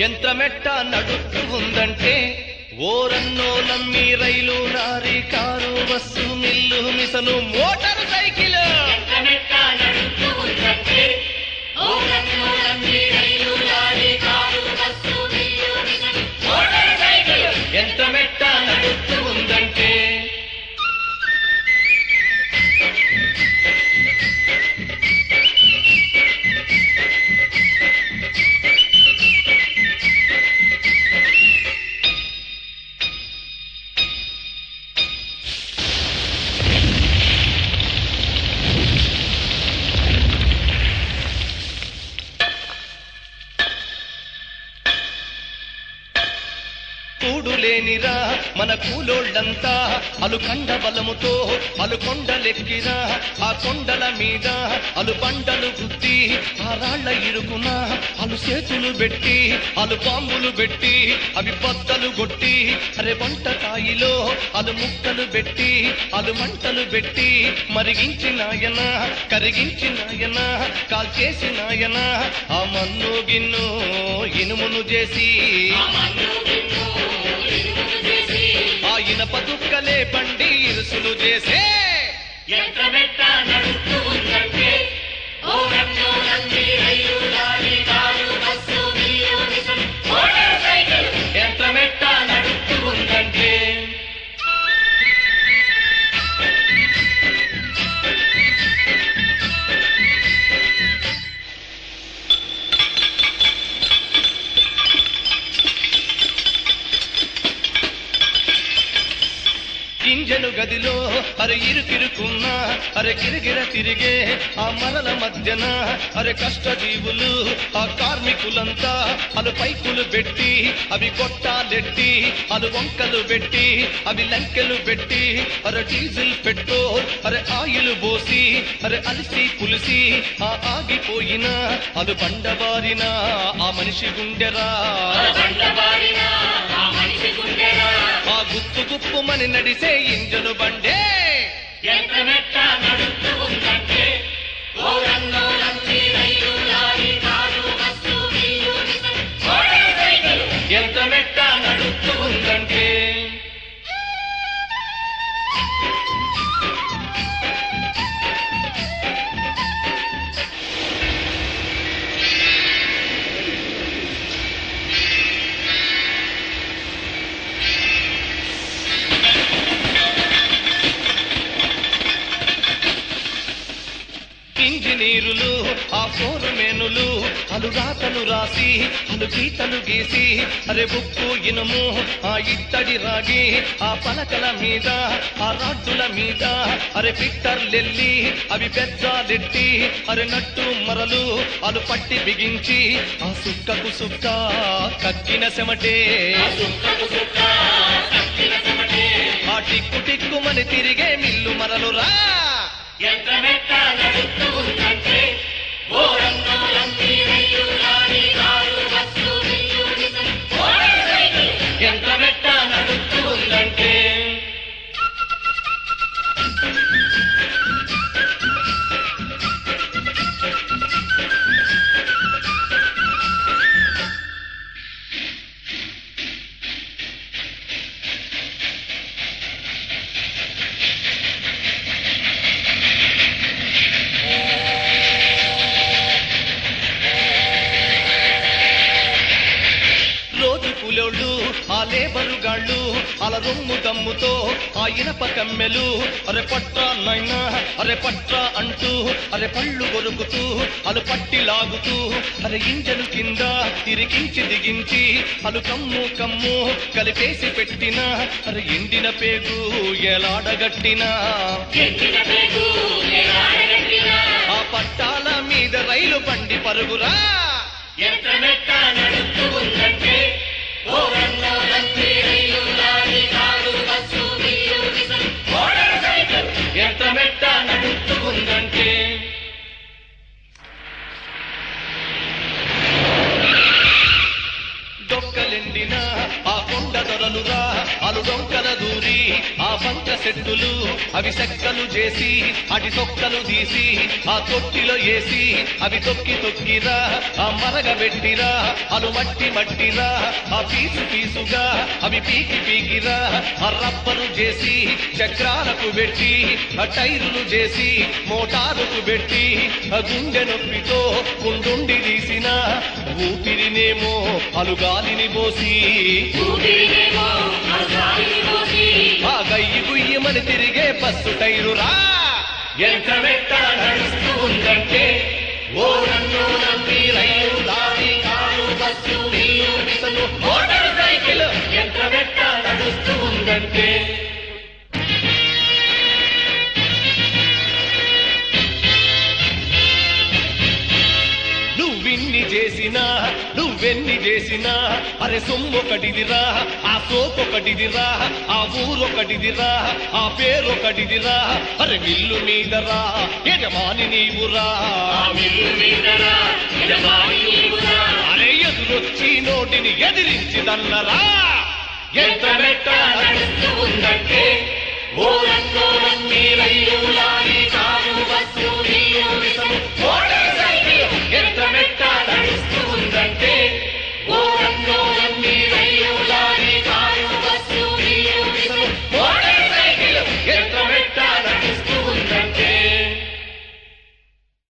యంత్రమెట్ట నడుస్తూ ఉందంటే ఓరన్నో నమ్మి rail lorry car bus mill machine motorcycle యంత్రమెట్ట నడుస్తూ ఉందంటే ఓరన్నో నమ్మి rail lorry car bus mill machine motorcycle యంత్రమెట్ట నడుస్తూ ఉందంటే కూడులేనిరా మన కూలోళ్ళంతా అలుకండ బలముతో అలుకొండలెక్కిరా ఆ కొండల మీద అలు బండలు గుద్ది ఆ రాళ్ల ఇరుకున అలు చేతులు పెట్టి అలు పాంబులు పెట్టి అవి బద్దలు కొట్టి అరే వంటకాయిలో అలు ముక్కలు పెట్టి అలు మంటలు పెట్టి మరిగించినాయన కరిగించినాయన కాల్చేసినాయన ఆ మన్ను గిన్ను ఇనుమును చేసి ఆ ఇనప దుక్కలే బండి ఇరుసులు చేసే యంత్రమెట్ట నడుస్తూ ఉందంటే ఓరన్నో నమ్మి rail lorry car bus mill machine motorcycle యంత్రమెట్ట నడుస్తూ ఉందంటే ఇంజను గదిలో అరే ఇరుకిరుకున్నా అరే గిరగిర తిరిగే ఆ మరల మధ్యన అరే కష్టజీవులు ఆ కార్మికులంతా అలు పైకులు పెట్టి అవి కొట్టాలెట్టి అలు వంకలు పెట్టి అవి లంకెలు పెట్టి అరే డీజిల్ పెట్రోల్ అరే ఆయిల్ పోసి అరే అలిసి పులిసి ఆ ఆగిపోయిన అలు బండబారిన ఆ మనిషి గుండెరా ఆ గుప్పు గుప్పుమని నడిసే ఇంజను బండే యంత్రమెట్ట నడుస్తూ ఉందంటే ఓరన్నో నమ్మి rail lorry car bus mill machine motorcycle యంత్రమెట్ట నడుస్తూ ఉందంటే ఇంజనీరులు ఆ ఫోరుమేనులు అలు రాతలు రాసి అలు గీతలు గీసి అరే ఉప్పు ఇనుము ఆ ఇత్తడి రాగి ఆ పలకల మీద ఆ రాడ్డుల మీద అరే పిట్టర్లెల్లి అవి పెద్దాలెట్టి అరే నట్టు మరలు అలు పట్టి బిగించి ఆ సుక్కకు సుక్క కక్కిన సెమటే ఆ టిక్కు టిక్కుమని తిరిగే మిల్లు మరలురా యంత్రమెట్ట నడుస్తూ ఉందంటే ఓరన్నో నమ్మి rail lorry car bus mill machine motorcycle యంత్రమెట్ట నడుస్తూ ఉందంటే కూలోళ్ళు ఆ లేబరు గాళ్ళు అల రొమ్ము దమ్ముతో ఆ ఇనప కమ్మెలు అరే పట్రా నైనా అరే పట్రా అంటూ అరే పళ్ళు కొరుకుతూ అలు పట్టి లాగుతూ అరే ఇంజను కింద తిరిగించి దిగించి అలు కమ్ము కమ్ము కలిపేసి పెట్టిన అరే ఎండిన పేగు ఎలాడగట్టినా ఆ పట్టాల మీద రైలు బండి పరుగురా యంత్రమెట్ట నడుస్తూ ఉందంటే ఓరన్నో నమ్మి rail lorry car bus mill machine motorcycle యంత్రమెట్ట నడుస్తూ ఉందంటే డొక్కలెండిన ఆ కొండ దొరలురా అలుడొంకల దూరి ఆ బంక సెట్టులు అవి చెక్కలు చేసి అటి తొక్కలు తీసి ఆ తొట్టిలో వేసి అవి తొక్కి తొక్కిరా ఆ మరగబెట్టిరా అలు మట్టి మట్టిరా ఆ పీసు పీసుగా అవి పీకి పీకిరా ఆ రబ్బరు చేసి చక్రాలకు పెట్టి ఆ టైరులు చేసి మోటారుకు పెట్టి ఆ గుండె నొప్పితో కుండుండి తీసిన ఊపిరినేమో అలుగాలిని పోసి ఆ గయ్యి గుయ్యమని తిరిగే బస్సు టైరురా ఎంత మెట్ట నడుస్తూ ఉందంటే ఓ నన్ను నమ్మి రైలు లారీ కారు బస్సు ఇల్లు మిసలు మోటార్ సైకిల్ ఎంత మెట్ట నడుస్తూ ఉందంటే నువ్వెన్ని చేసినా అరే సొమ్మొకటిదిరా ఆ సోకొకటిదిరా ఆ ఊరొకటిదిరా ఆ పేరొకటిదిరా అరే మిల్లు మీదరా యజమాని నీవురా అరే ఎదురొచ్చి నోటిని ఎదిరించి దన్నరా ఎంత మెట్ట నడుస్తూ ఉందంటే ఓ